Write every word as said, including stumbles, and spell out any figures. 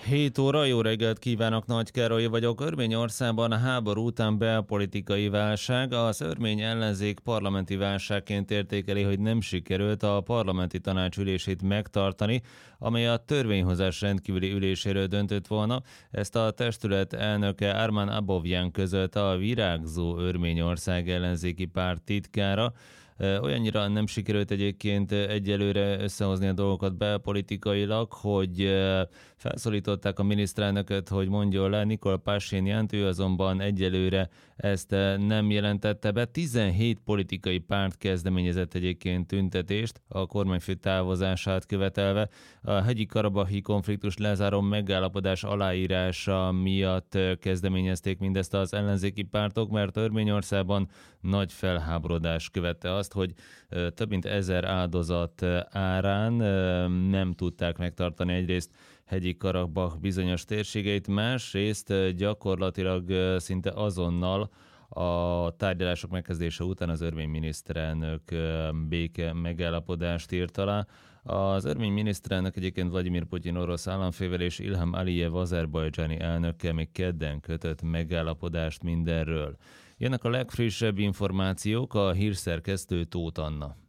hét óra, jó reggelt kívánok, Nagy Károly vagyok. Örményországban a háború után belpolitikai válság, az örmény ellenzék parlamenti válságként értékeli, hogy nem sikerült a parlamenti tanács ülését megtartani, amely a törvényhozás rendkívüli üléséről döntött volna. Ezt a testület elnöke Arman Abovyan közölte, a Virágzó Örményország ellenzéki párt titkára. Olyannyira nem sikerült egyébként egyelőre összehozni a dolgokat belpolitikailag, hogy felszólították a miniszterelnököt, hogy mondjon le Nikol Pashinjant, ő azonban egyelőre ezt nem jelentette be. tizenhét politikai párt kezdeményezett egyébként tüntetést a kormányfő távozását követelve. A hegyi karabahi konfliktus lezáró megállapodás aláírása miatt kezdeményezték mindezt az ellenzéki pártok, mert Örményországban nagy felháborodás követte azt, hogy több mint ezer áldozat árán nem tudták megtartani egyrészt hegyi Karabah bizonyos térségeit, másrészt gyakorlatilag szinte azonnal a tárgyalások megkezdése után az örmény miniszterelnök béke megállapodást írt alá. Az örmény miniszterelnök egyébként Vladimir Putyin orosz államfővel és Ilham Aliyev azerbajdzsáni elnökkel még kedden kötött megállapodást mindenről. Jönnek a legfrissebb információk, a hírszerkesztő Tóth Anna.